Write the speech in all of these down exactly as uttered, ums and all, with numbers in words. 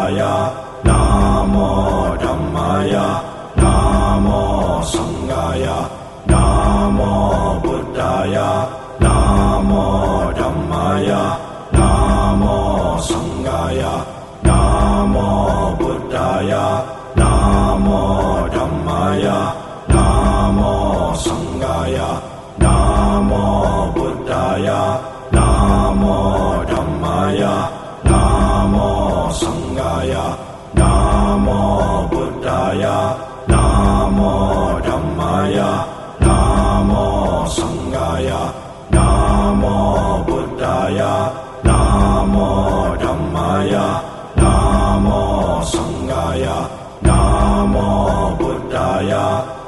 Buddhaya, Namo Dhammaya, Namo Sanghaya, Namo Buddhaya, Namo Dhammaya, Namo Sanghaya, Namo Buddhaya, Namo Dhammaya, Namo Sanghaya, Namo Buddhaya, Namo Dhammaya, Namo Sanghaya, Namo Buddhaya, Namo Dhammaya, Namo Sanghaya, Namo Buddhaya, Namo Dhammaya, Namo Sanghaya, Namo Buddhaya,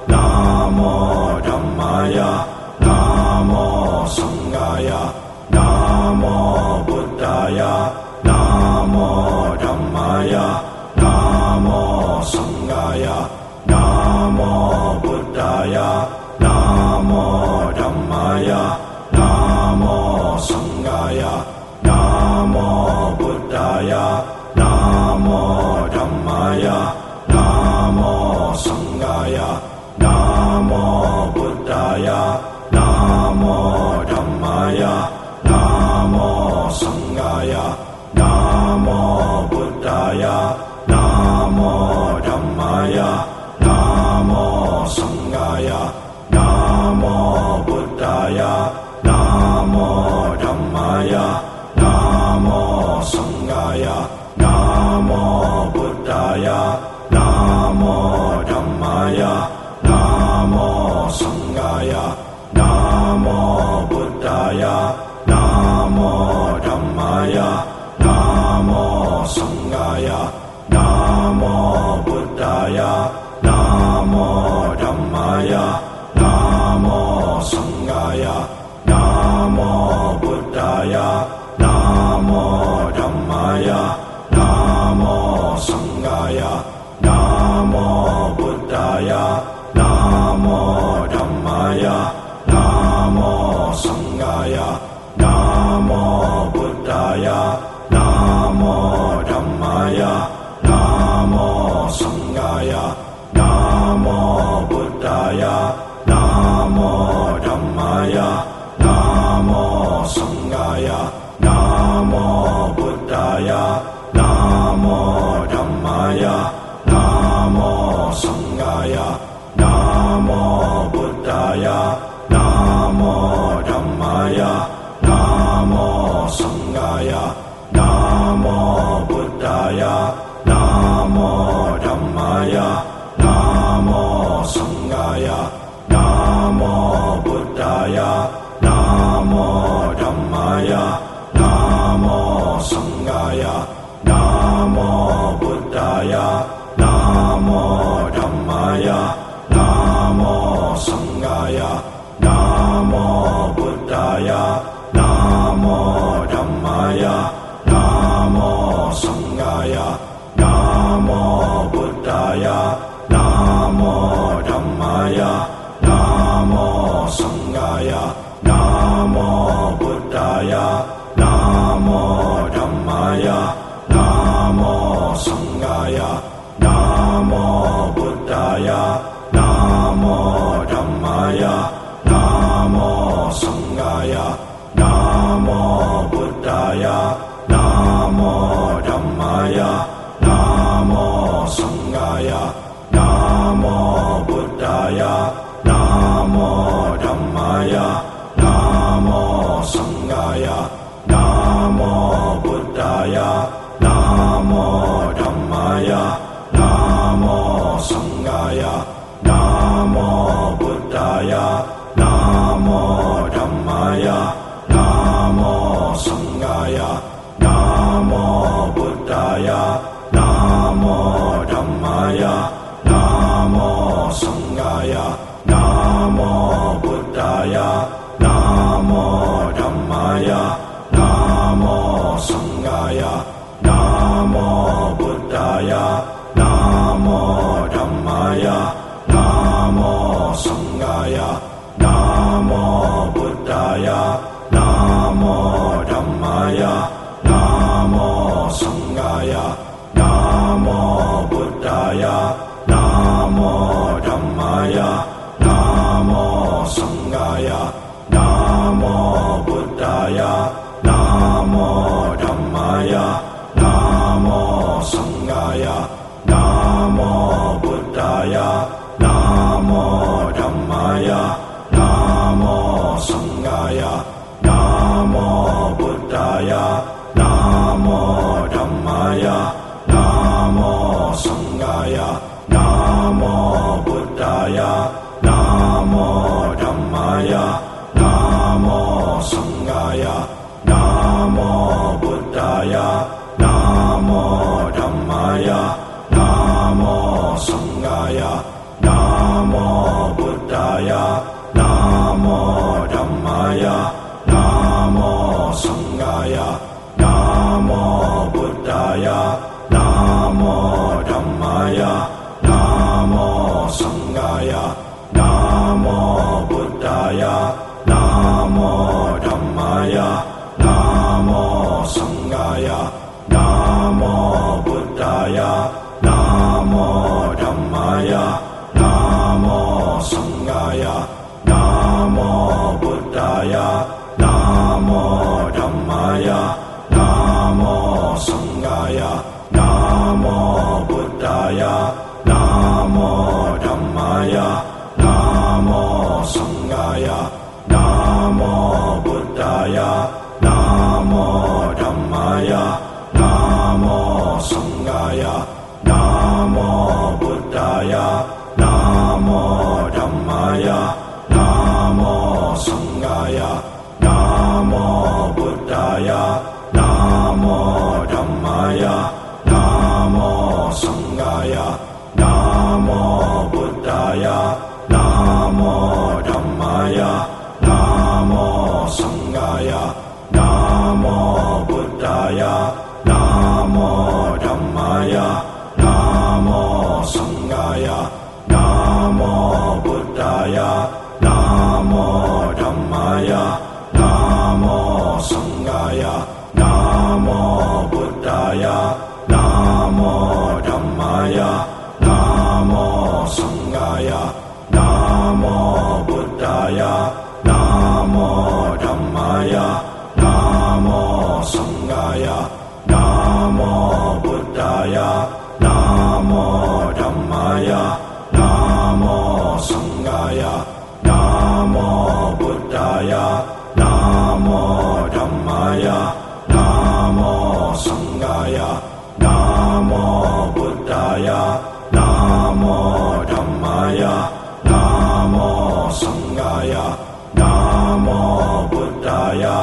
Namo Dhammaya, Namo Sanghaya, Namo Buddhaya, Namo Dhammaya, Namo Sanghaya, Namo Buddhaya, Namo Dhammaya, Namo Sanghaya, Namo Buddhaya, Namo Dhammaya, Namo Sanghaya, Namo Buddhaya, Namo Dhammaya, Namo Sanghaya, Namo Buddhaya, Namo Dhammaya, Namo Sanghaya, Namo Buddhaya, Namo Dhammaya, Namo Sanghaya, Namo Buddhaya, Namo Dhammaya, Namo Sanghaya, Namo Buddhaya, Namo Dhammaya, Namo Sanghaya, Namo Buddhaya, Namo Dhammaya, Namo Sanghaya, Namo Buddhaya, Namo Dhammaya, Namo Sanghaya, Namo Buddhaya, Namo Dhammaya, Namo Sanghaya, Namo Buddhaya, Namo Dhammaya, Namo Sanghaya, Namo Buddhaya, Namo Dhammaya, Namo Sanghaya, Namo Buddhaya, Namo Dhammaya, Namo Sanghaya, Namo Buddhaya, Namo Dhammaya, Namo Sanghaya, Namo Buddhaya, Namo Dhammaya, Namo Sanghaya, Namo Buddhaya, Namo Dhammaya, Namo Sanghaya, Namo Buddhaya, Namo Dhammaya, Namo Sanghaya, Namo Buddhaya, Namo Dhammaya, Namo Sanghaya, Namo Buddhaya, Namo Dhammaya, Namo Sanghaya, Namo Buddhaya, Namo Dhammaya, Namo Sanghaya, Namo Buddhaya, Namo Dhammaya, Namo Sanghaya, Namo Buddhaya, Namo Dhammaya, Namo Sanghaya, Namo Buddhaya, Namo Dhammaya, Namo Sanghaya, Namo Buddhaya, Namo Dhammaya, Namo Sanghaya, Namo Buddhaya, Namo Dhammaya, Namo Sanghaya, Namo Buddhaya, Namo Dhammaya, Namo Sanghaya, Namo Buddhaya, Namo Dhammaya, Namo Sanghaya, Namo Buddhaya, Namo Dhammaya, Namo Sanghaya, Namo Buddhaya, Namo Dhammaya, Namo Sanghaya, Namo Buddhaya Namo Dhammaya Namo Sanghaya Namo Buddhaya Namo Dhammaya Namo Sanghaya Namo Buddhaya Namo Dhammaya Namo Sanghaya Namo Buddhaya Namo Dhammaya Namo Sanghaya Namo Buddhaya Namo Dhammaya Namo Sanghaya Namo Buddhaya Namo Dhammaya Namo Sanghaya Namo Buddhaya Namo Dhammaya Namo Sanghaya Namo Buddhaya Namo Dhammaya Namo Sanghaya Namo Buddhaya Namo Dhammaya Namo Sanghaya Namo Buddhaya Namo Dhammaya Namo Sanghaya Namo Buddhaya Namo Dhammaya Namo Sanghaya Namo Buddhaya Namo Dhammaya Namo Sanghaya Namo Buddhaya Namo Dhammaya Namo Sanghaya Namo Buddhaya Namo Dhammaya Namo Sanghaya Namo Buddhaya Namo Dhammaya Namo Sanghaya Namo Buddhaya Namo Dhammaya Namo Sanghaya Namo Buddhaya Namo Dhammaya Namo Sanghaya Namo Buddhaya Namo Dhammaya Namo Sanghaya Namo Buddhaya Namo Dhammaya Namo Sanghaya Namo Buddhaya Namo Dhammaya Namo Sanghaya Namo Buddhaya Namo Dhammaya Namo Sanghaya Namo Buddhaya Namo Dhammaya Namo Sanghaya Namo Buddhaya Namo Dhammaya Namo Sanghaya Namo Buddhaya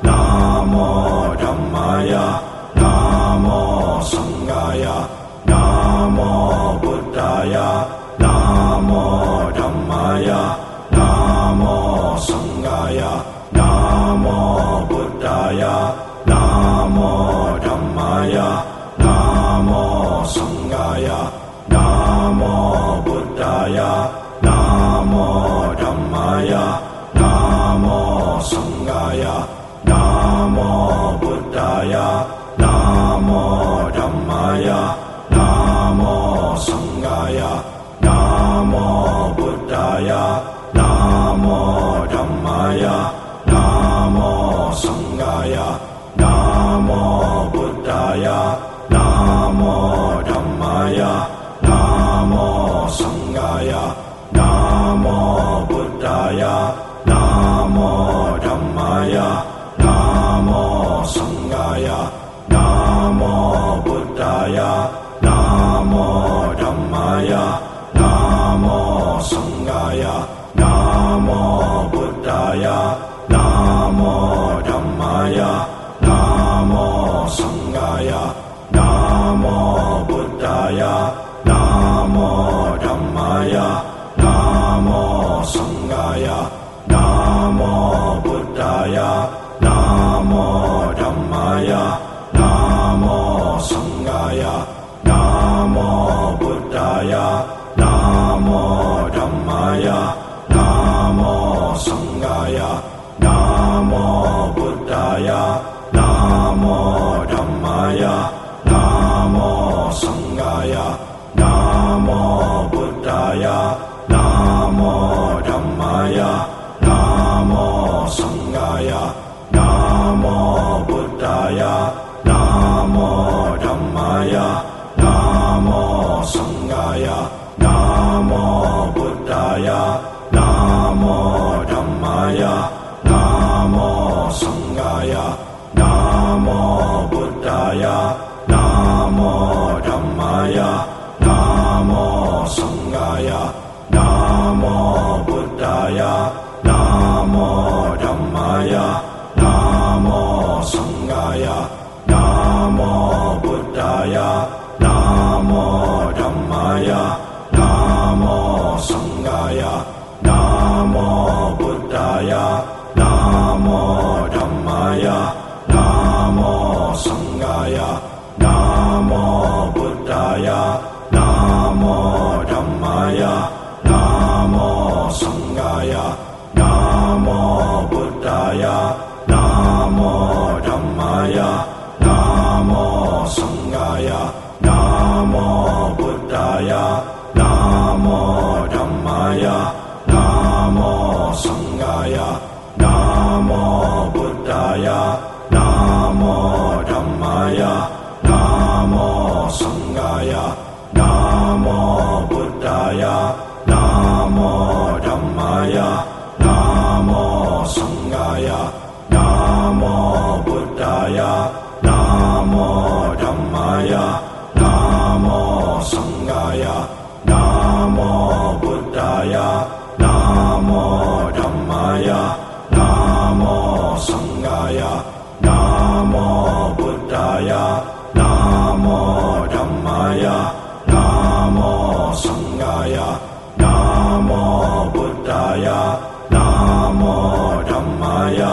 Namo Dhammaya Namo Sanghaya Namo Buddhaya Namo Dhammaya Namo Sanghaya Namo Buddhaya Namo Dhammaya Namo Sanghaya Namo Buddhaya Namo Dhammaya Namo Sanghaya Namo Buddhaya Namo Dhammaya Namo Sanghaya Namo Buddhaya Namo Dhammaya Namo Sanghaya Namo Buddhaya Namo Dhammaya Namo Sanghaya Namo Buddhaya Namo Dhammaya Namo Sanghaya Namo Buddhaya Namo Dhammaya Namo Sanghaya Namo Buddhaya Namo Dhammaya Namo Sanghaya Namo Buddhaya Namo Dhammaya Namo Sanghaya Namo Buddhaya Namo Dhammaya Namo Sanghaya Namo Buddhaya Namo Dhammaya Namo Sanghaya Namo Buddhaya Namo Dhammaya Namo Sanghaya Namo Sanghaya Namo Buddhaya Namo Dhammaya Namo Sanghaya Namo Buddhaya Namo Dhammaya Namo Sanghaya Namo Buddhaya Namo Dhammaya Namo Sanghaya Namo Buddhaya Namo Dhammaya Namo Sanghaya Namo Buddhaya Namo Dhammaya Namo Sanghaya Namo Buddhaya Namo Dhammaya Namo Sanghaya Namo Buddhaya Namo Dhammaya Namo Sanghaya Namo Buddhaya Namo Dhammaya Namo Sanghaya Namo Buddhaya Namo Dhammaya Namo Sanghaya Namo Buddhaya Namo Dhammaya Namo Sanghaya Namo Buddhaya Namo Dhammaya Namo Sanghaya Namo Buddhaya Namo Dhammaya Namo Sanghaya Namo Buddhaya Namo Dhammaya Namo Sanghaya Namo Buddhaya Namo Dhammaya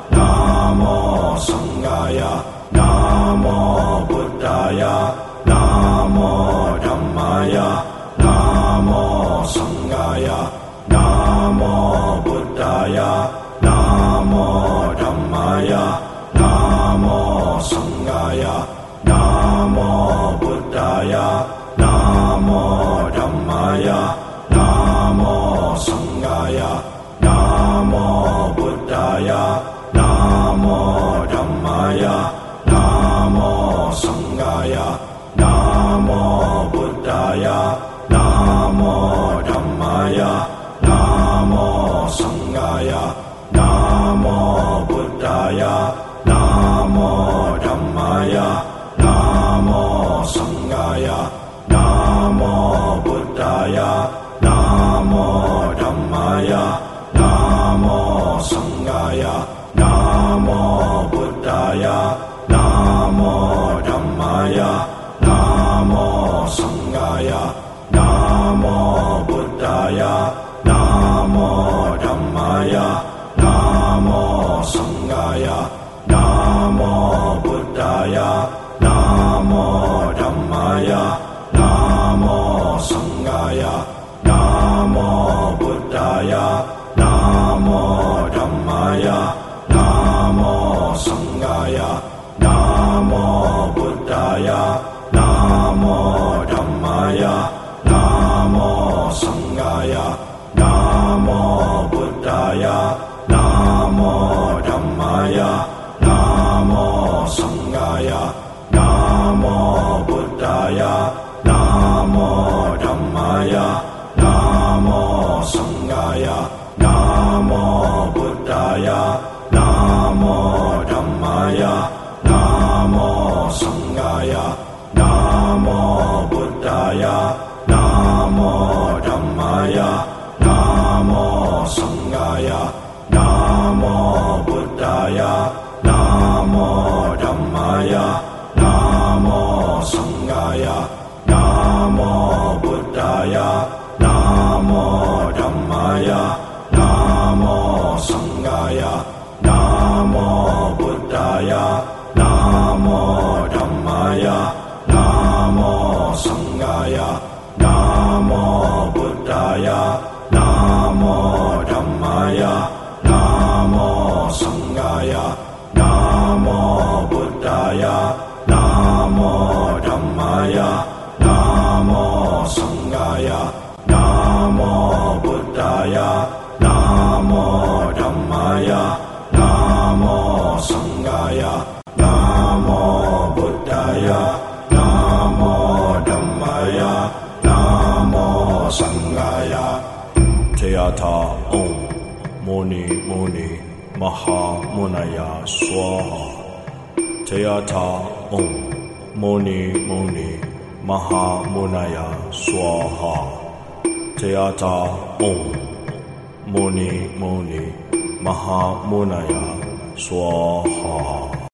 Namo Sanghaya Namo Buddhaya Namo Dhammaya Namo Sanghaya Namo Buddhaya Namo Dhammaya Namo Sanghaya Namo Buddhaya Namo Dhammaya Namo Sanghaya Namo Buddhaya Namo Dhammaya Namo Sanghaya Namo Buddhaya Namo Dhammaya Namo Sanghaya Namo Buddhaya Namo Dhammaya Namo Sanghaya Namo Buddhaya Namo Dhammaya Namo Sanghaya Namo Buddhaya Namo Dhammaya Namo Sanghaya Namo Buddhaya Namo Dhammaya Namo Sanghaya Namo Buddhaya Namo Dhammaya Namo Sanghaya Namo Buddhaya Namo Dhammaya Namo Sanghaya Namo Buddhaya Namo Dhammaya Namo Sanghaya Namo Buddhaya Namo Dhammaya Namo Sanghaya Namo Buddhaya Namo Dhammaya Namo Sanghaya Namo Buddhaya Namo Dhammaya Namo Sanghaya Namo Buddhaya Namo Dhammaya Namo Sanghaya Namo Buddhaya Namo Dhammaya Namo Sanghaya Namo Buddhaya Namo Dhammaya Namo Sanghaya Namo Buddhaya Namo Dhammaya Namo Sanghaya Namo Buddhaya Namo Dhammaya Namo Sanghaya Namo Buddhaya Namo Dhammaya Namo Sanghaya Muni Muni Mahamunaya Swaha Jayata Om Muni Muni Mahamunaya Swaha Jayata Om Muni Muni Mahamunaya Swaha.